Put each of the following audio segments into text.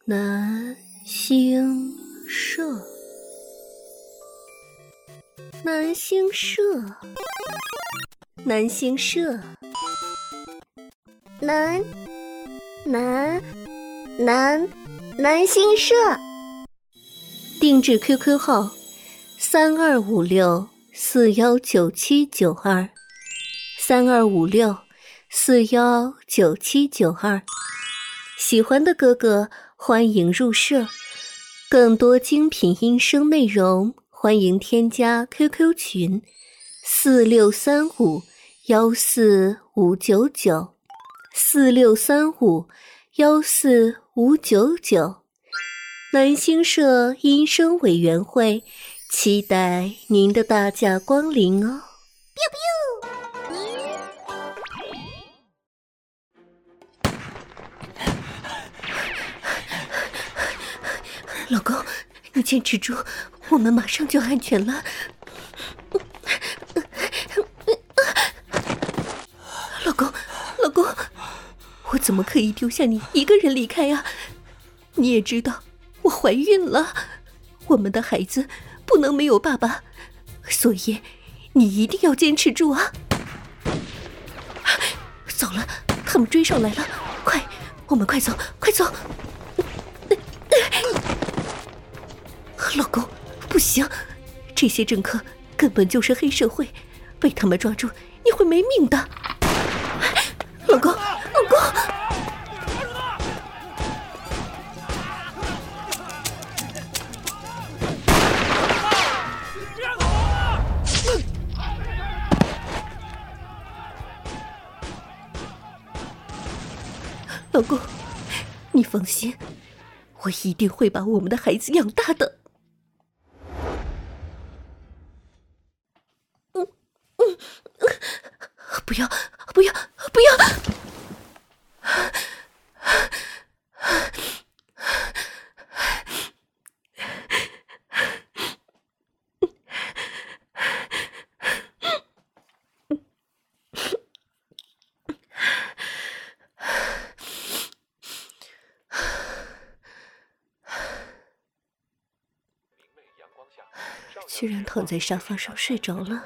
南星社，南星社，南星社，南星社。定制 QQ 号3256419792，3256419792。喜欢的哥哥欢迎入社，更多精品音声内容欢迎添加 QQ 群4635-14599，4635-14599。南星社音声委员会期待您的大驾光临哦。老公，你坚持住，我们马上就安全了。老公，我怎么可以丢下你一个人离开呀？你也知道我怀孕了，我们的孩子不能没有爸爸，所以你一定要坚持住啊！糟了，他们追上来了，快，我们快走，快走！老公，不行，这些政客根本就是黑社会，被他们抓住你会没命的。老公，老公，你放心，我一定会把我们的孩子养大的。不要！居然躺在沙发上睡着了。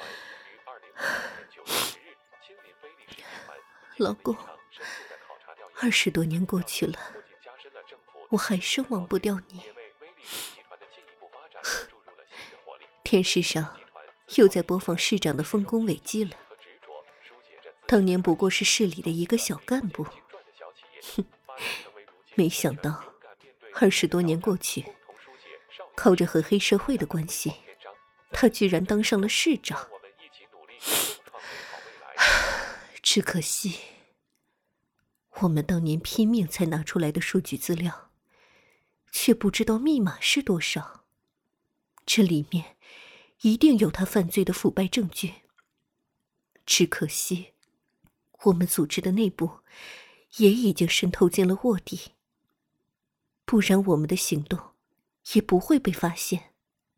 老公，20多年过去了，我还是忘不掉你。电视上又在播放市长的丰功伟绩了。当年不过是市里的一个小干部，没想到20多年过去，靠着和黑社会的关系，他居然当上了市长。只可惜，我们当年拼命才拿出来的数据资料，却不知道密码是多少。这里面一定有他犯罪的腐败证据。只可惜，我们组织的内部也已经渗透进了卧底，不然我们的行动也不会被发现。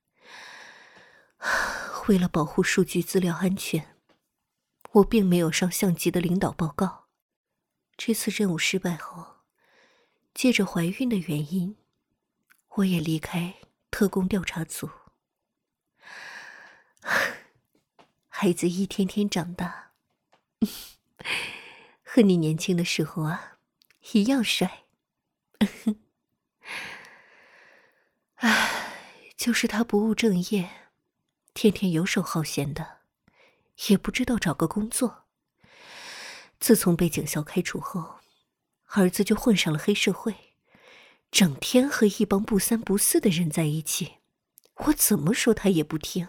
为了保护数据资料安全，我并没有上上级的领导报告。这次任务失败后，借着怀孕的原因，我也离开特工调查组。孩子一天天长大，和你年轻的时候啊，一样帅。就是他不务正业，天天游手好闲的，也不知道找个工作。自从被警校开除后，儿子就混上了黑社会，整天和一帮不三不四的人在一起，我怎么说他也不听。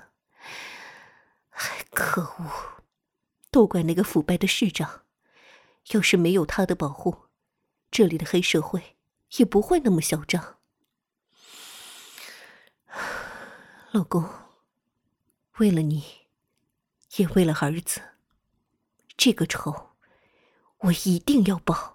可恶，都怪那个腐败的市长，要是没有他的保护，这里的黑社会也不会那么嚣张。老公，为了你，也为了儿子，这个仇我一定要报。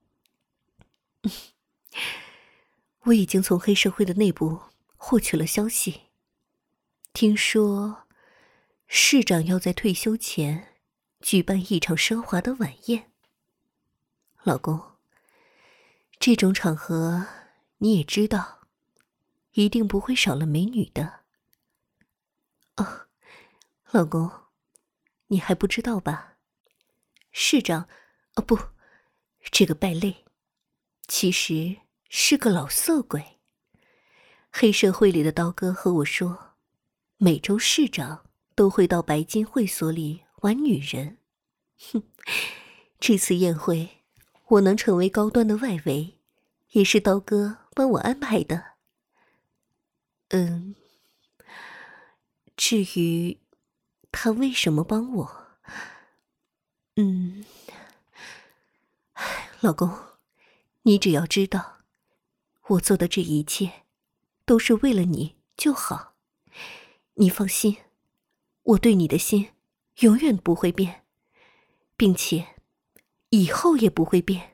我已经从黑社会的内部获取了消息，听说市长要在退休前举办一场奢华的晚宴。老公，这种场合你也知道，一定不会少了美女的。哦，老公，你还不知道吧？市长，哦不，这个败类，其实是个老色鬼。黑社会里的刀哥和我说，每周市长都会到白金会所里玩女人。哼，这次宴会，我能成为高端的外围，也是刀哥帮我安排的。至于他为什么帮我，老公，你只要知道，我做的这一切都是为了你就好。你放心，我对你的心永远不会变，并且以后也不会变。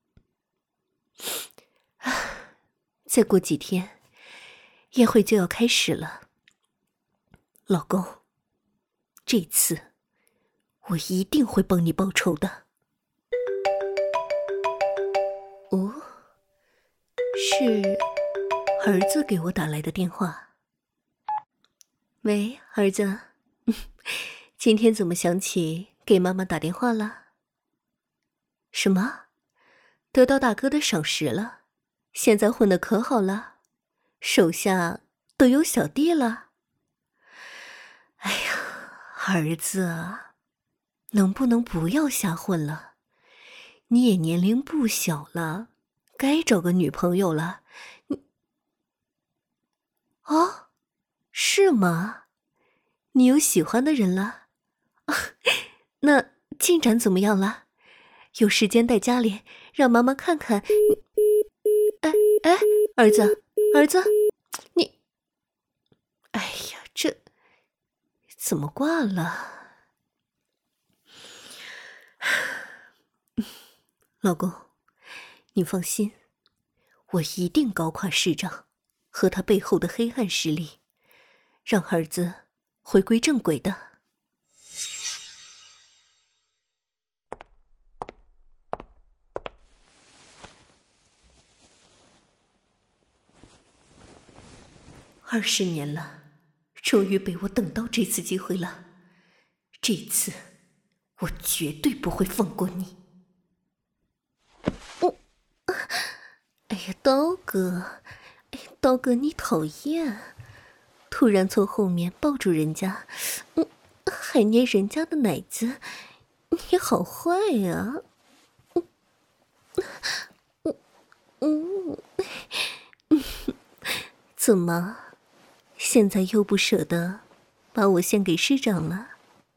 再过几天，宴会就要开始了。老公，这次我一定会帮你报仇的。哦，是儿子给我打来的电话。喂，儿子，今天怎么想起给妈妈打电话了？什么？得到大哥的赏识了，现在混得可好了，手下都有小弟了。哎呀，儿子啊，能不能不要瞎混了？你也年龄不小了，该找个女朋友了。哦，是吗？你有喜欢的人了？那进展怎么样了？有时间带家里让妈妈看看。哎，儿子，你，哎呀，这怎么挂了？老公，你放心，我一定搞垮市长和他背后的黑暗势力，让儿子回归正轨的。20年了，终于被我等到这次机会了。这次，我绝对不会放过你。哎呀，刀哥，刀哥你讨厌！突然从后面抱住人家，还捏人家的奶子，你好坏呀！怎么，现在又不舍得把我献给师长了？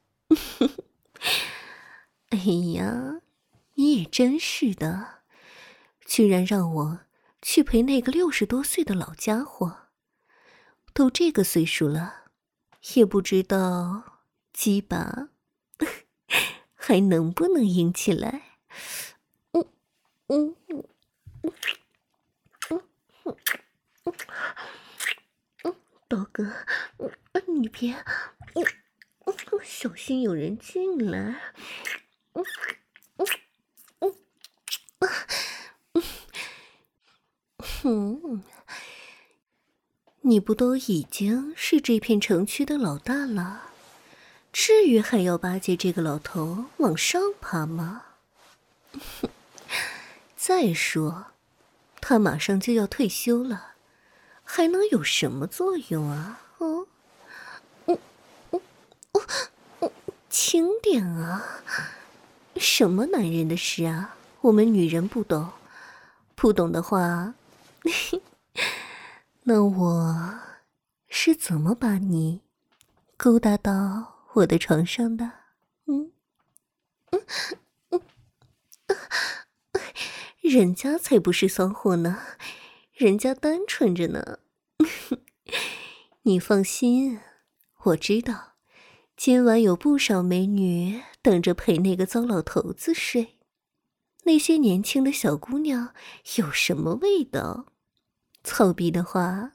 哎呀，你也真是的，居然让我去陪那个60多岁的老家伙，都这个岁数了，也不知道鸡巴还能不能硬起来。刀哥，你别，小心有人进来。你不都已经是这片城区的老大了，至于还要巴结这个老头往上爬吗？再说，他马上就要退休了，还能有什么作用啊？轻点啊！什么男人的事啊，我们女人不懂，不懂的话，那我是怎么把你勾搭到我的床上的？人家才不是骚货呢，人家单纯着呢。你放心，我知道，今晚有不少美女等着陪那个糟老头子睡。那些年轻的小姑娘有什么味道？操逼的话，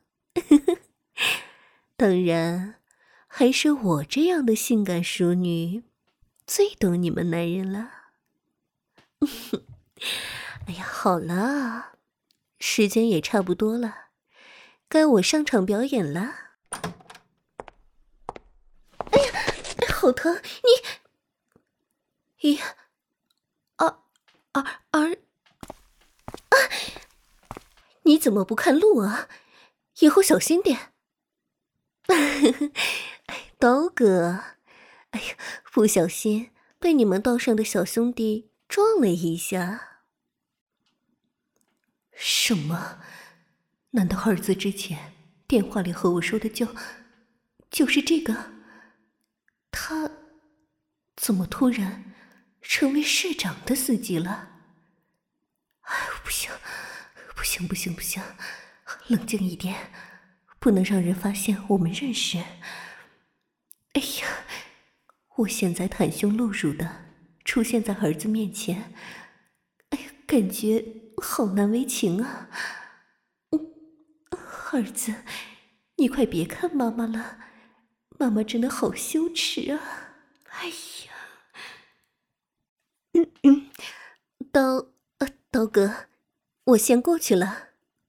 当然还是我这样的性感淑女最懂你们男人了。哎呀，好了， 时间也差不多了，该我上场表演了。哎呀，好疼！你，儿，你怎么不看路啊？以后小心点。刀哥，哎呀，不小心被你们道上的小兄弟撞了一下。什么？难道儿子之前电话里和我说的就是这个？他怎么突然成为市长的司机了？哎，不行，冷静一点，不能让人发现我们认识。哎呀，我现在袒胸露乳的出现在儿子面前，哎呀，感觉好难为情啊。儿子，你快别看妈妈了，妈妈真的好羞耻啊。哎呀，刀哥，我先过去了。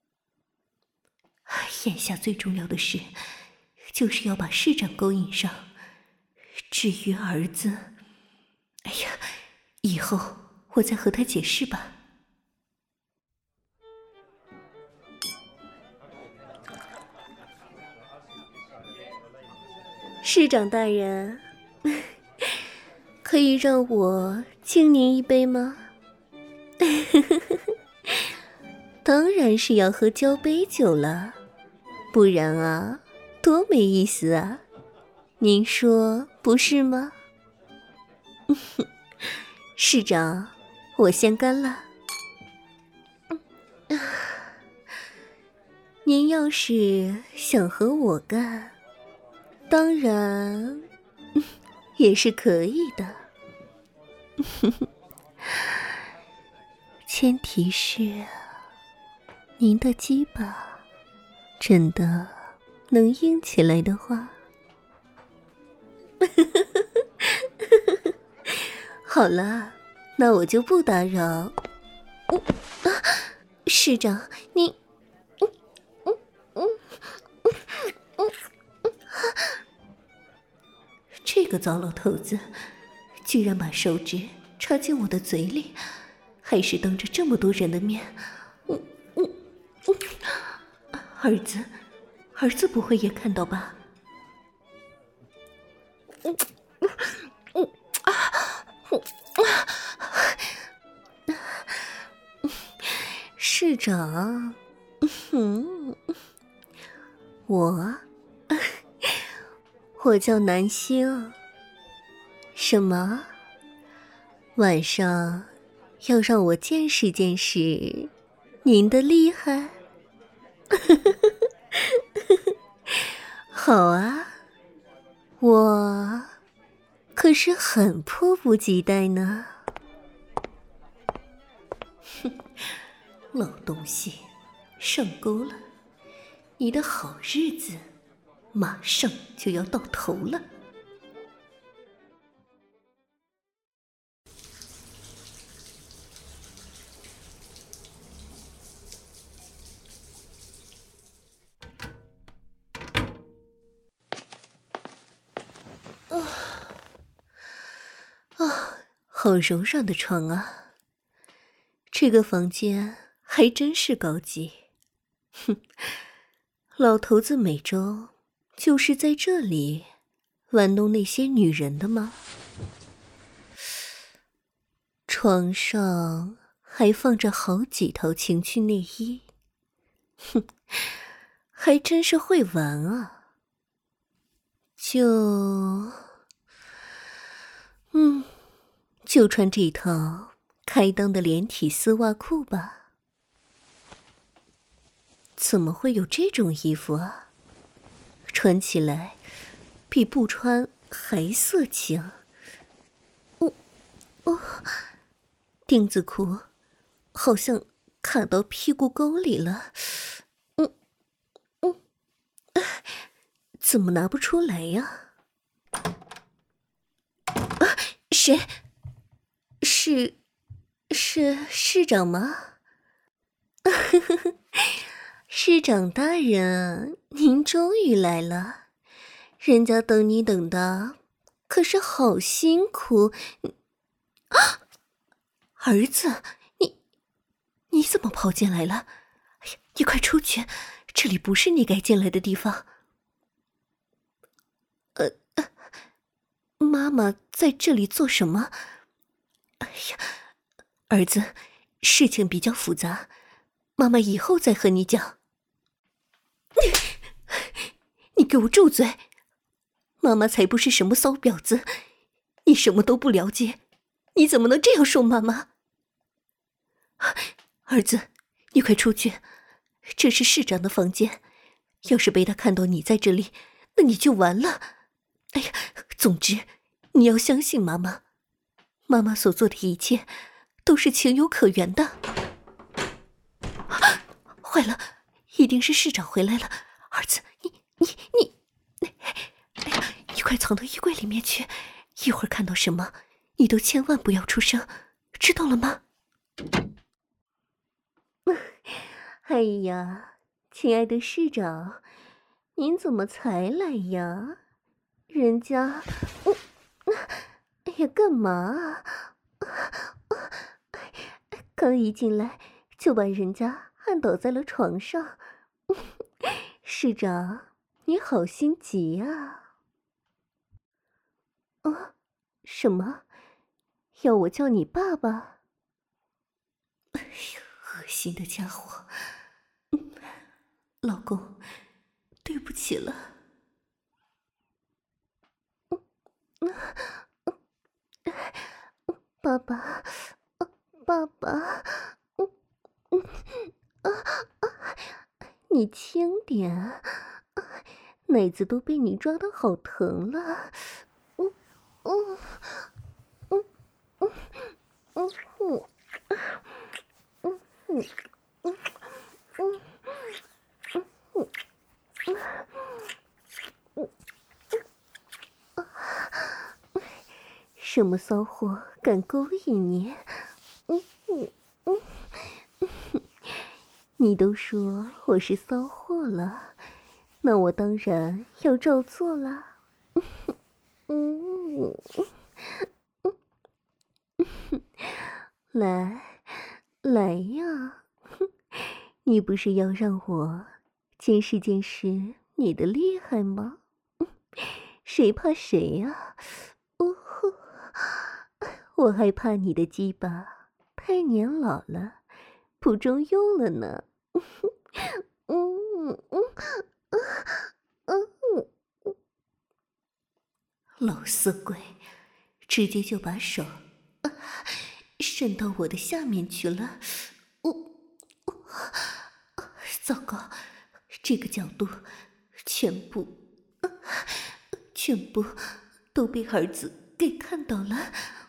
眼下最重要的事就是要把市长勾引上，至于儿子，哎呀，以后我再和他解释吧。市长大人，可以让我敬您一杯吗？当然是要喝交杯酒了，不然啊，多没意思啊！您说不是吗？市长，我先干了。您要是想和我干，当然也是可以的。前提是您的鸡巴真的能硬起来的话。好了，那我就不打扰。市长，您，这个糟老头子居然把手指插进我的嘴里，还是当着这么多人的面。儿子不会也看到吧？市长，我叫南星。什么？晚上要让我见识见识您的厉害？好啊，我可是很迫不及待呢。老东西，上钩了！你的好日子马上就要到头了。好柔软的床啊！这个房间还真是高级。哼，老头子每周就是在这里玩弄那些女人的吗？床上还放着好几套情趣内衣，哼，还真是会玩啊！就穿这套开裆的连体丝袜裤吧。怎么会有这种衣服啊？穿起来比不穿还色情。丁字裤好像卡到屁股沟里了。怎么拿不出来呀？谁？是市长吗？ 师长大人，您终于来了，人家等你等的可是好辛苦。啊，儿子，你怎么跑进来了？哎呀，你快出去，这里不是你该进来的地方。妈妈在这里做什么？哎呀，儿子，事情比较复杂，妈妈以后再和你讲。你给我住嘴！妈妈才不是什么骚婊子，你什么都不了解，你怎么能这样说妈妈？儿子，你快出去，这是市长的房间，要是被他看到你在这里，那你就完了。哎呀，总之，你要相信妈妈，妈妈所做的一切都是情有可原的。坏了，一定是市长回来了，儿子，哎呀，你快藏到衣柜里面去，一会儿看到什么，你都千万不要出声，知道了吗？哎呀，亲爱的市长，您怎么才来呀？人家，哎呀，干嘛啊？刚一进来就把人家按倒在了床上。市长，你好心急啊！啊，什么？要我叫你爸爸？哎呀，恶心的家伙！老公，对不起了。爸爸，爸爸，你轻点，奶子都被你抓得好疼了。什么骚货敢勾引你？你都说我是骚货了，那我当然要照做了。来呀！你不是要让我见识见识你的厉害吗？谁怕谁呀？我还怕你的鸡巴太年老了，不中用了呢。老色鬼，直接就把手伸到我的下面去了。糟糕，这个角度全部都被儿子给看到了。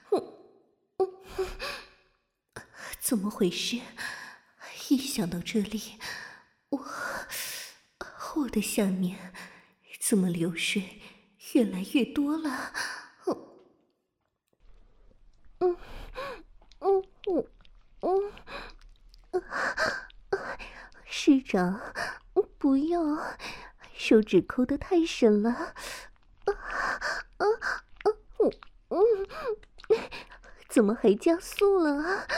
怎么回事？一想到这里，我的下面怎么流水越来越多了？市长，不要，手指抠得太深了。怎么还加速了啊？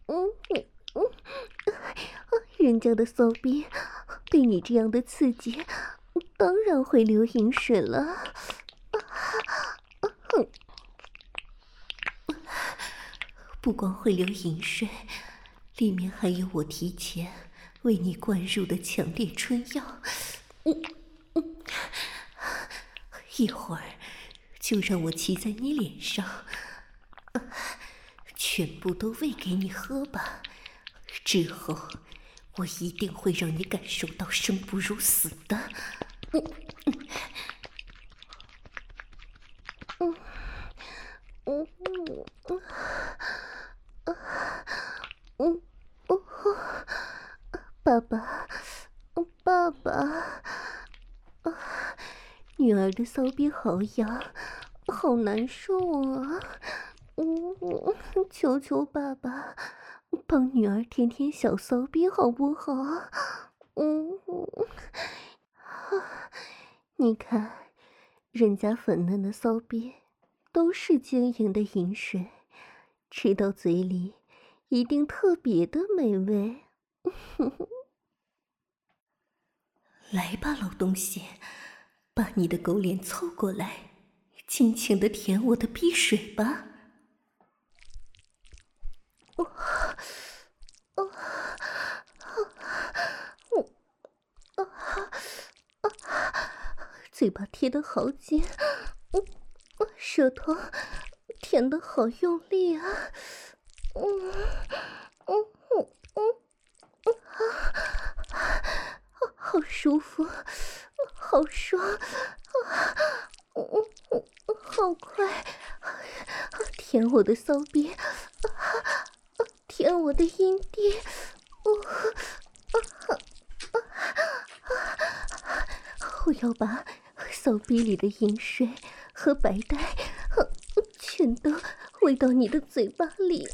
人家的骚逼被你这样的刺激，当然会流饮水了。不光会流饮水，里面还有我提前为你灌入的强烈春药。一会儿就让我骑在你脸上，全部都喂给你喝吧。之后我一定会让你感受到生不如死的。爸爸，爸爸，女儿的骚逼好痒，好难受啊！求求爸爸， 帮女儿舔舔小骚逼好不好？你看，人家粉嫩的骚逼都是晶莹的饮水，吃到嘴里一定特别的美味。来吧，老东西，把你的狗脸凑过来，尽情的舔我的逼水吧。嘴巴贴得好紧，舌头舔得好用力啊！好舒服，好爽，好快！舔我的骚逼，舔我的阴蒂，我要把骚逼里的饮水和白带全都喂到你的嘴巴里。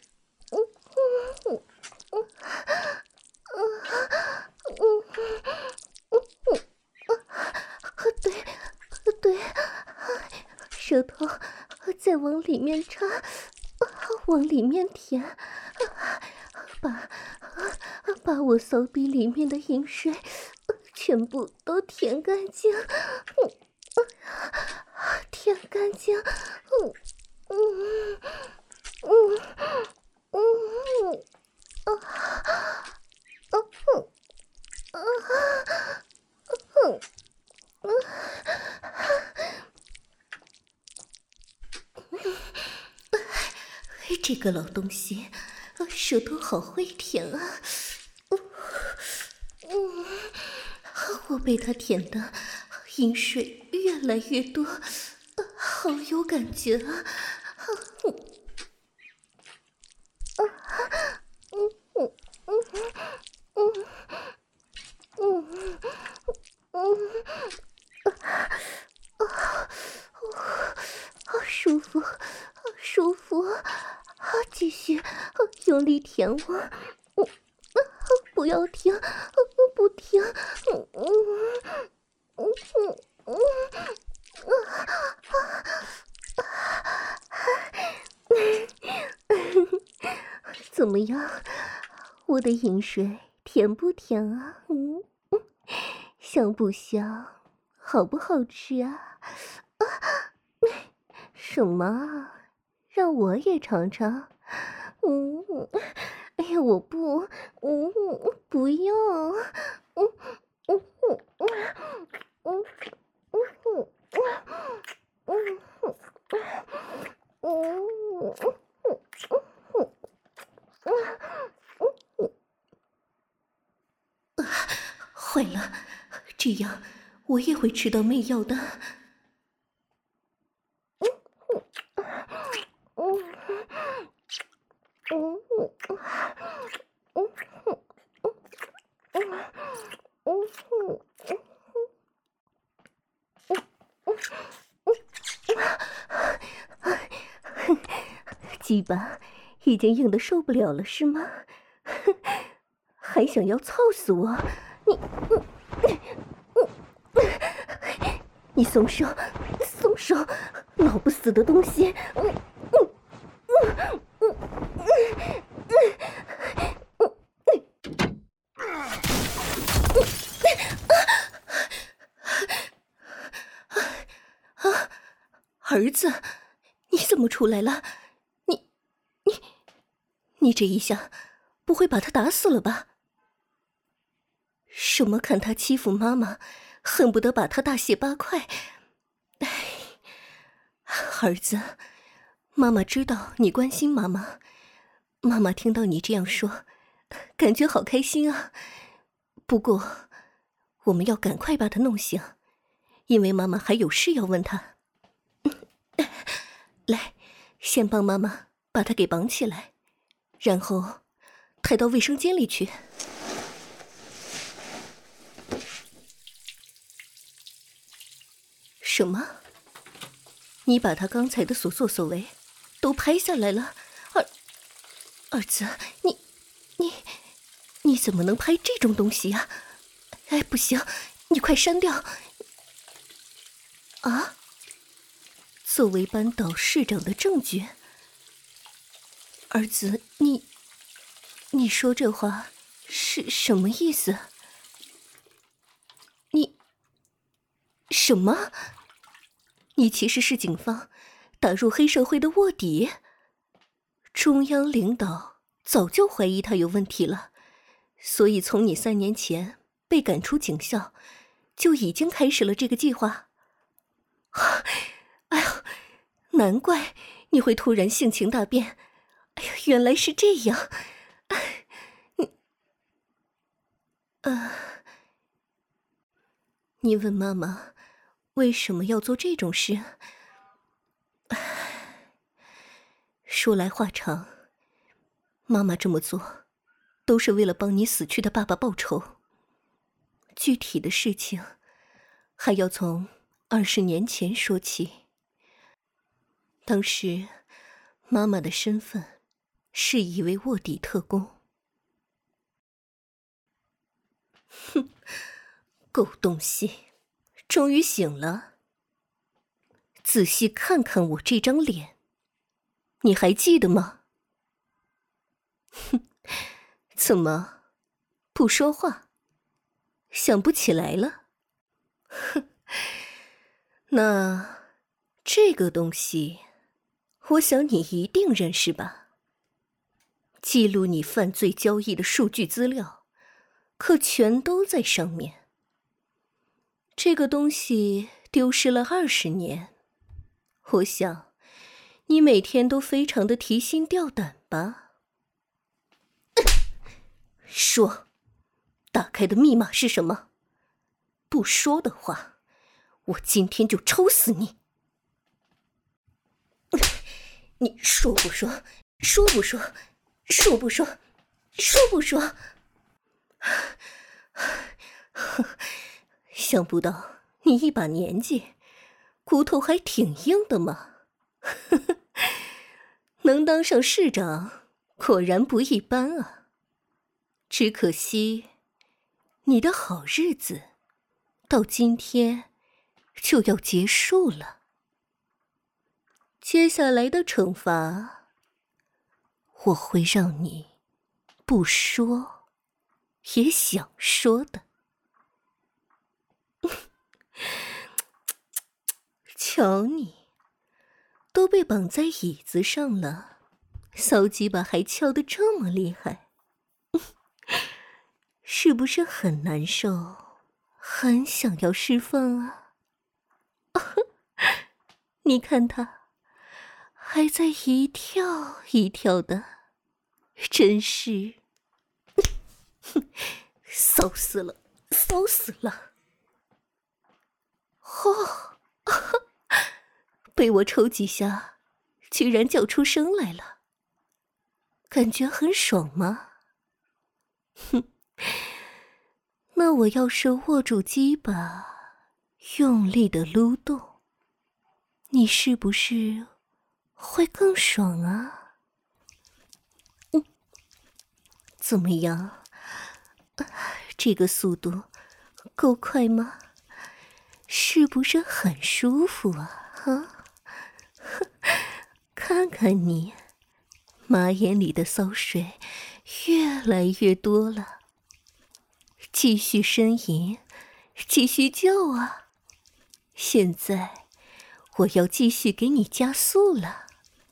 对，舌头再往里面插，往里面舔，把我骚逼里面的饮水全部都舔干净，舔干净，这个老东西，舌头好会舔啊！我被他舔的饮水越来越多，好有感觉啊！舒服，舒服！继续用力舔我，不要停，不停！怎么样，我的饮水甜不甜啊？香不香？好不好吃啊？什么？让我也尝尝？哎呀，我不，不要。坏了，这样我也会吃到媚药的。鸡巴已经硬得受不了了是吗？还想要操死我？你松手，松手，老不死的东西！儿子，你怎么出来了？你这一下不会把他打死了吧？什么看他欺负妈妈，恨不得把他大卸八块。哎，儿子，妈妈知道你关心妈妈，妈妈听到你这样说，感觉好开心啊。不过，我们要赶快把他弄醒，因为妈妈还有事要问他。来，先帮妈妈把他给绑起来，然后抬到卫生间里去。什么？你把他刚才的所作所为都拍下来了？ 儿子，你怎么能拍这种东西呀？哎，不行，你快删掉！啊？作为扳倒市长的证据？儿子，你说这话是什么意思？你什么？你其实是警方打入黑社会的卧底？中央领导早就怀疑他有问题了，所以从你3年前被赶出警校，就已经开始了这个计划。哎呀，难怪你会突然性情大变。哎呀，原来是这样。你问妈妈为什么要做这种事？说来话长，妈妈这么做都是为了帮你死去的爸爸报仇。具体的事情还要从20年前说起。当时妈妈的身份是一位卧底特工。哼，狗东西，终于醒了。仔细看看我这张脸，你还记得吗？哼，怎么不说话？想不起来了？哼，那这个东西，我想你一定认识吧？记录你犯罪交易的数据资料，可全都在上面。这个东西丢失了20年，我想你每天都非常的提心吊胆吧？说，打开的密码是什么？不说的话，我今天就抽死你！你说不说？说不说？说不说？说不说？想不到你一把年纪，骨头还挺硬的嘛。能当上市长，果然不一般啊。只可惜，你的好日子到今天就要结束了。接下来的惩罚，我会让你不说也想说的。瞧你，都被绑在椅子上了，骚鸡巴还翘得这么厉害，是不是很难受，很想要释放啊？你看他还在一跳一跳的，真是骚死了，骚死了！哦，被我抽几下，居然叫出声来了，感觉很爽吗？哼，那我要是握住鸡巴，用力的撸动，你是不是会更爽啊？怎么样？这个速度够快吗？是不是很舒服啊？啊，看看你，马眼里的骚水越来越多了。继续呻吟，继续叫啊！现在我要继续给你加速了。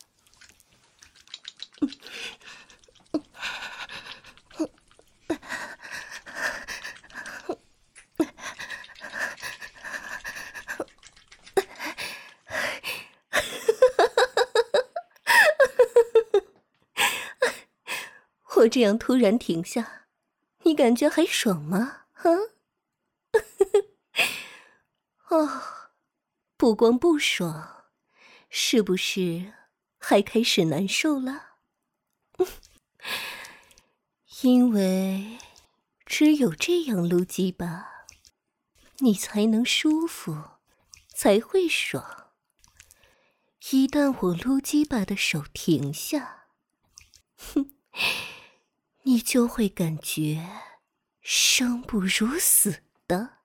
我这样突然停下，你感觉还爽吗？啊？哦，不光不爽，是不是还开始难受了？因为只有这样撸鸡巴，你才能舒服，才会爽。一旦我撸鸡巴的手停下，哼， 你就会感觉生不如死的。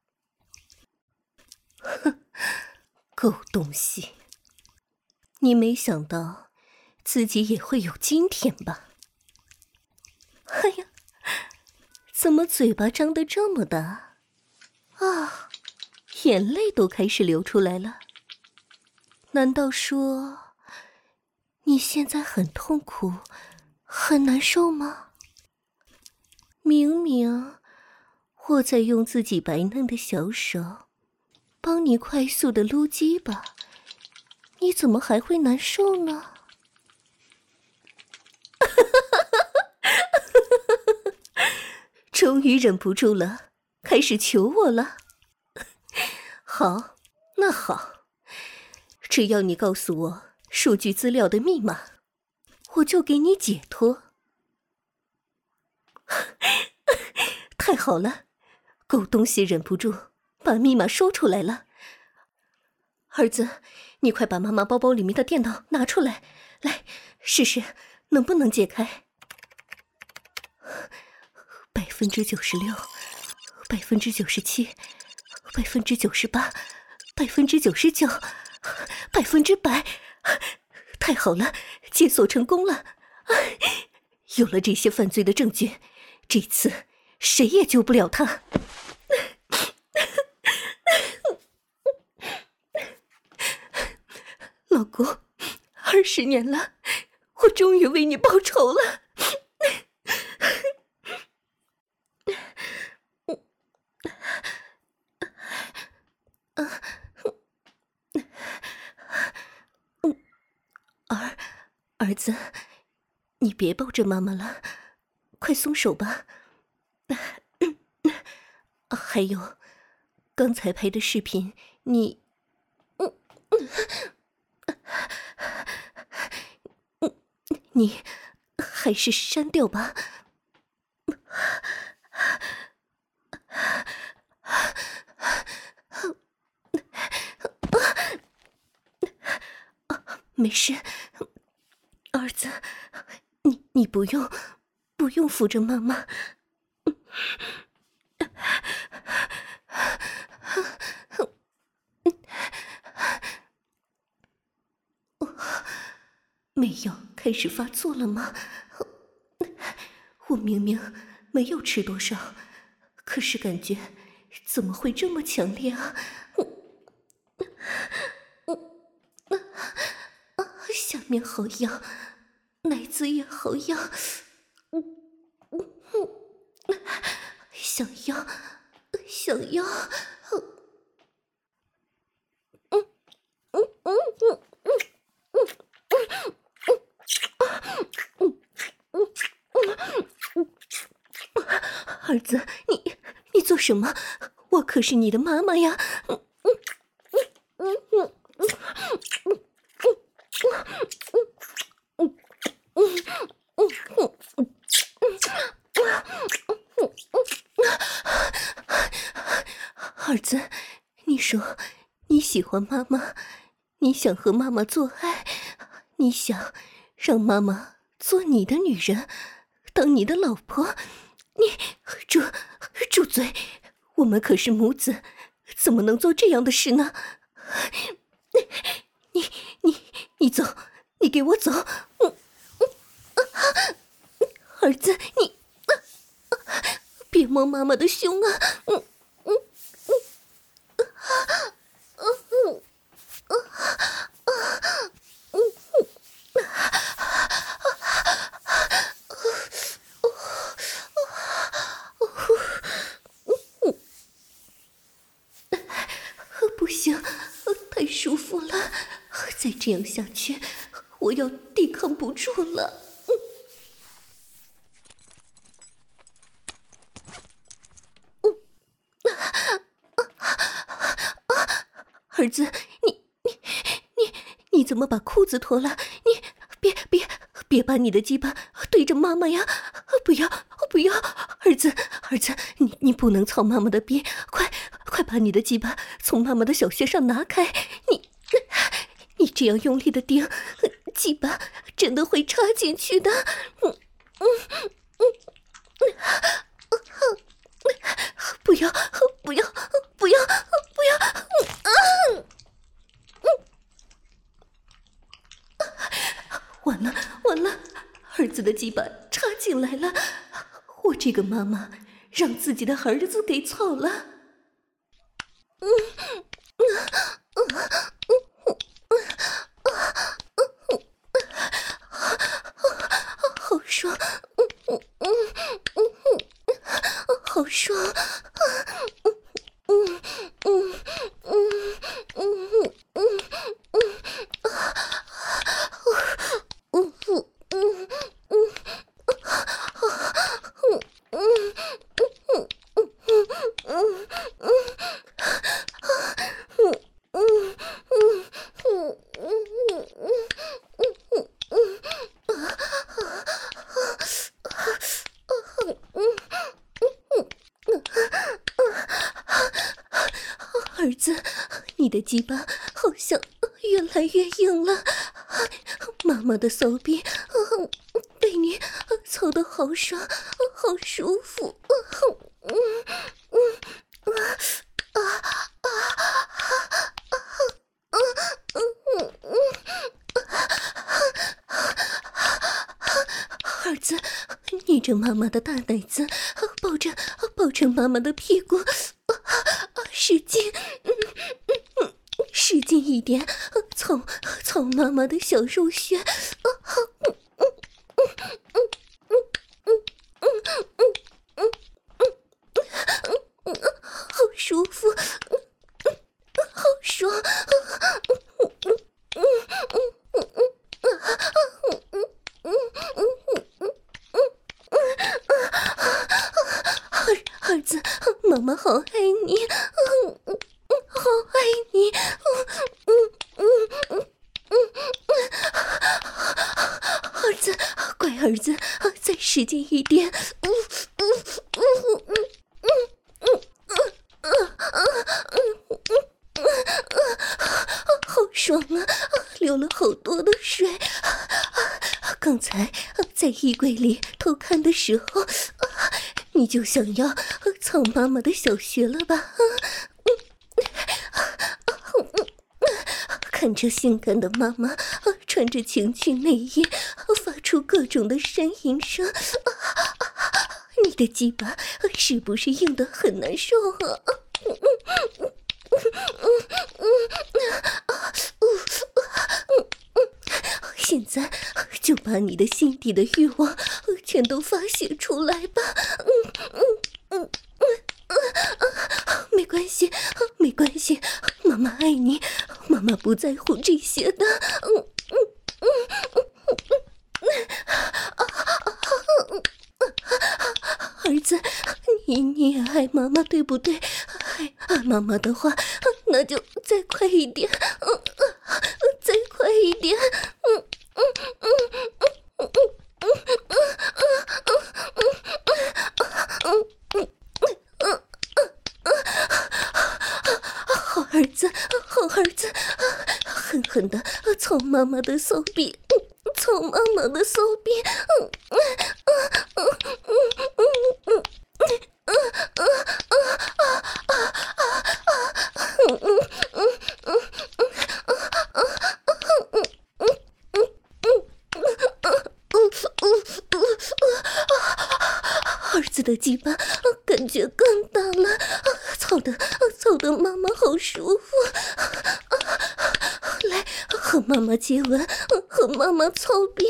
哼，狗东西，你没想到自己也会有今天吧？哎呀，怎么嘴巴张得这么大啊？眼泪都开始流出来了。难道说你现在很痛苦很难受吗？明明我在用自己白嫩的小手帮你快速的撸鸡巴，你怎么还会难受呢？终于忍不住了，开始求我了。好，那好，只要你告诉我数据资料的密码，我就给你解脱。太好了，狗东西忍不住把密码说出来了。儿子，你快把妈妈包包里面的电脑拿出来，来试试能不能解开。96%、97%、98%、99%、100%，太好了，解锁成功了！有了这些犯罪的证据，这次谁也救不了他。老公，20年了，我终于为你报仇了。儿子，你别抱着妈妈了，快松手吧。还有，刚才拍的视频，你还是删掉吧。没事，儿子，你不用扶着妈妈。没有开始发作了吗？我明明没有吃多少，可是感觉怎么会这么强烈啊？下面好痒，奶子也好痒，想要。儿子，你做什么？我可是你的妈妈呀！儿子，你说你喜欢妈妈，你想和妈妈做爱，你想让妈妈做你的女人，当你的老婆，你住嘴！我们可是母子，怎么能做这样的事呢？你走，你给我走！儿子，你别摸妈妈的胸啊！不行，太舒服了，再这样下去，我要抵抗不住了。儿子，你怎么把裤子脱了？你别把你的鸡巴对着妈妈呀！不要，儿子，你不能操妈妈的逼，快把你的鸡巴从妈妈的小穴上拿开！你这样用力的顶，鸡巴真的会插进去的。 鸡巴插进来了，我这个妈妈让自己的儿子给操了。好爽，好爽。儿子，你的鸡巴好像越来越硬了，妈妈的手臂被你操得好爽，好舒服。儿子，捏着妈妈的大奶子，抱着妈妈的屁股，使劲，使劲一点，操妈妈的小肉穴，好舒服，好爽。儿子，妈妈好爱你，好爱你，儿子，乖儿子，再使劲一点，好爽啊，流了好多的水。刚才在衣柜里偷看的时候，你就想要操妈妈的小穴了吧？看着性感的妈妈穿着情趣内衣，发出各种的呻吟声，你的鸡巴是不是硬得很难受啊？现在就把你的心底的欲望全都发泄出来吧。没关系，没关系，妈妈爱你，妈妈不在乎这些的。儿子，你也爱妈妈对不对？爱妈妈的话，那就再快一点，再快一点。好儿子，好儿子，狠狠地操妈妈的手臂，操妈妈的手臂。儿子的鸡巴感觉更大了，操的妈妈好舒服。来和妈妈接吻，和妈妈操逼。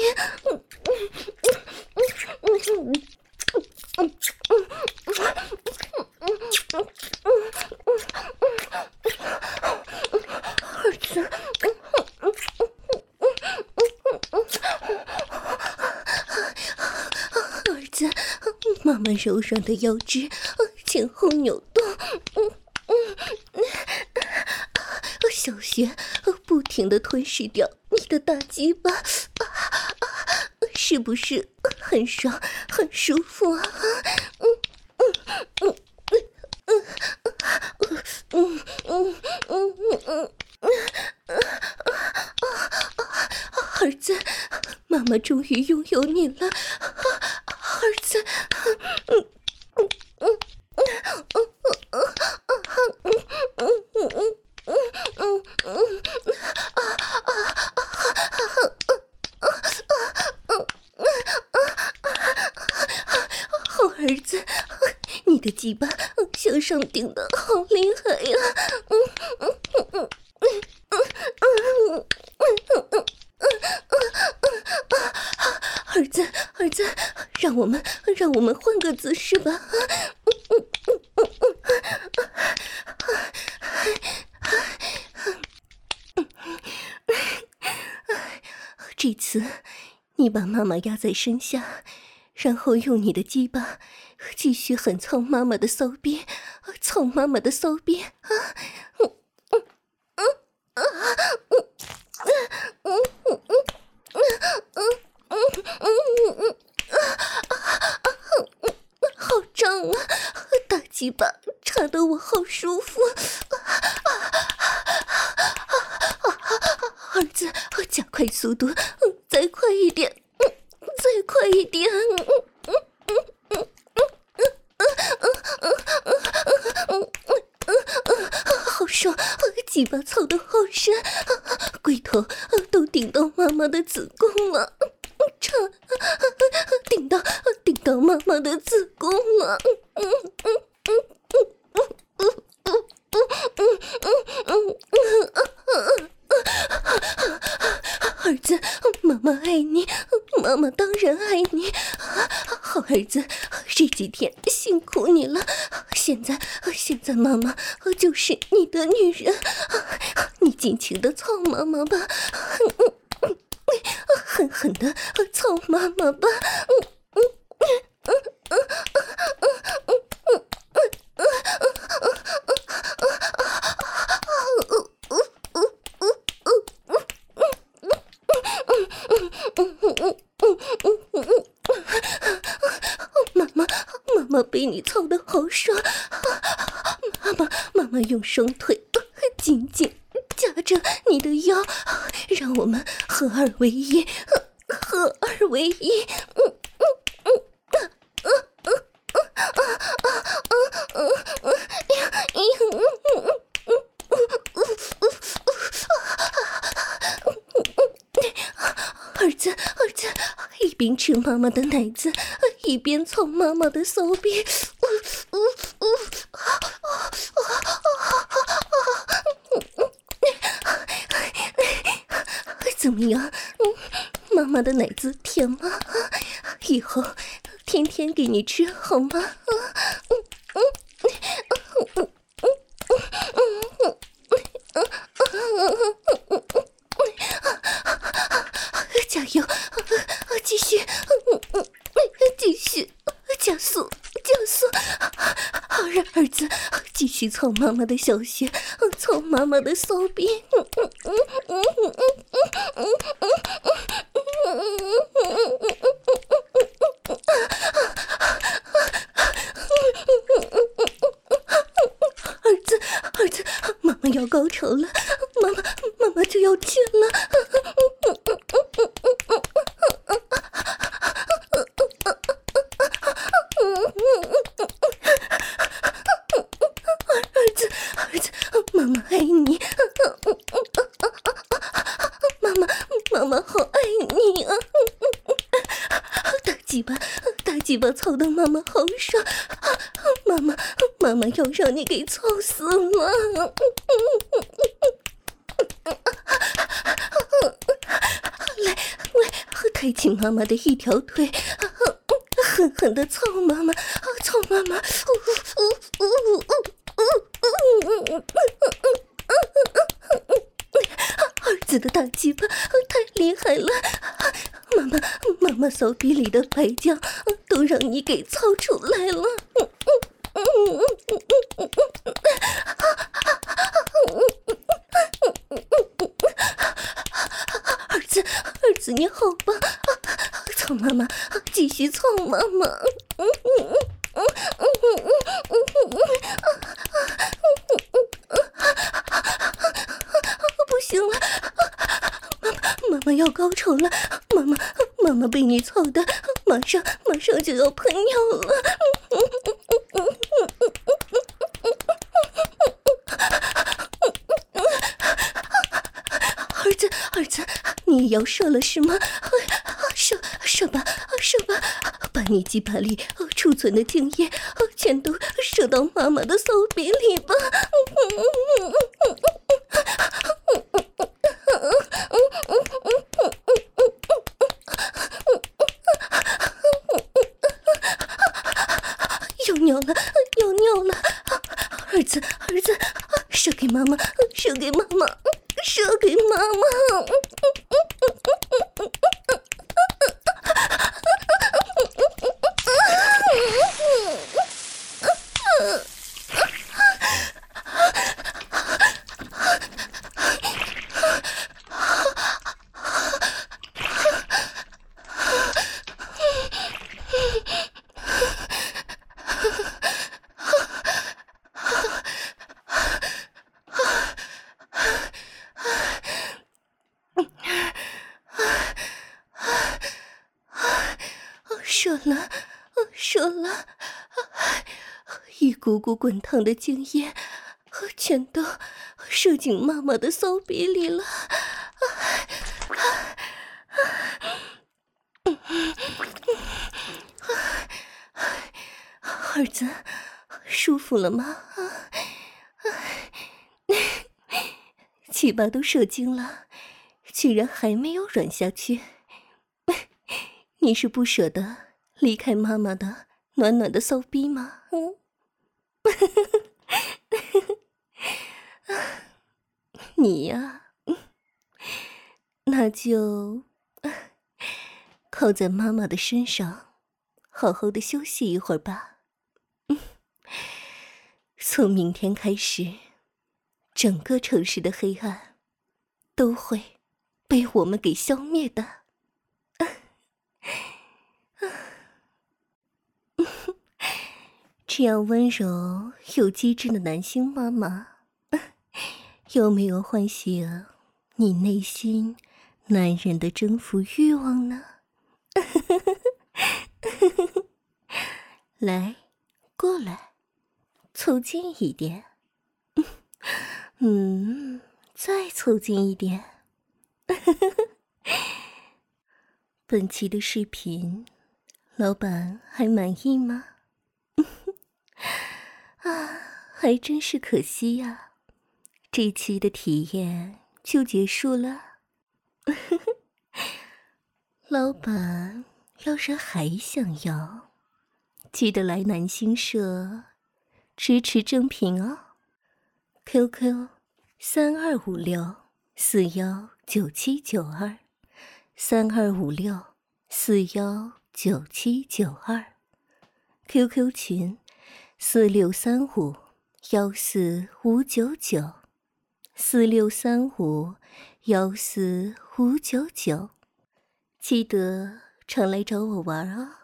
儿子，儿子，妈妈柔软的腰肢前后扭动，小穴不停地吞噬掉你的大鸡巴，是不是很爽很舒服啊？儿子，妈妈终于拥有你了，儿子。 儿子，你的鸡巴向上顶的好厉害呀！儿子，让我们换个姿势吧。这次你把妈妈压在身下，然后用你的鸡巴继续狠操妈妈的骚逼，操妈妈的骚逼啊！好胀啊，大鸡巴插得我好舒服。儿子，加快速度，再快一点，再快一点。好爽，鸡巴操得好深，龟头都顶到妈妈的子宫了，顶到妈妈的子宫了。儿子，妈妈爱你，妈妈当然爱你。好儿子，这几天辛苦你了，现在妈妈就是你的女人，你尽情的操妈妈吧，狠狠的操妈妈吧。妈妈被你操得好爽，妈妈用双腿紧紧夹着你的腰，让我们合二为一，合二为一。儿子，一边吃妈妈的奶子，一边操妈妈的骚逼。怎么样？妈妈的奶子甜吗？以后天天给你吃好吗？加油，继续加速，好儿子，继续操妈妈的小穴，操妈妈的骚逼。儿子，妈妈要高潮了，妈妈就要进了。儿子，妈妈爱你，妈妈好爱你啊！大鸡巴操的妈妈好爽，妈妈要让你给操死了。来，抬起妈妈的一条腿，狠狠地操妈妈，操妈妈。儿子的大鸡巴太厉害了，妈妈骚逼里的白浆都让你给操出来了。儿子你好棒，操妈妈，继续操妈妈。不行了，妈妈要高潮了，妈妈被你操的马上就要喷尿了。儿子，你也要射了是吗？射吧，把你鸡巴里储存的精液全都射到妈妈的骚逼里吧。有尿了，有尿了！儿子，射给妈妈，射给妈妈，射给妈妈！射了！一股股滚烫的精液全都射进妈妈的骚逼里了。儿子，舒服了吗？鸡巴都射精了，居然还没有软下去。你是不舍得离开妈妈的暖暖的骚逼吗？你呀，那就靠在妈妈的身上，好好的休息一会儿吧。从明天开始，整个城市的黑暗都会被我们给消灭的。这样温柔又机智的男性妈妈，有没有唤醒你内心男人的征服欲望呢？来，过来，凑近一点。再凑近一点。本期的视频，老板还满意吗？还真是可惜呀，这期的体验就结束了。老板要是还想要，记得来南星社支持正品哦。QQ 3256419792 3256419792， QQ 群4635145599 4635145599，记得常来找我玩哦。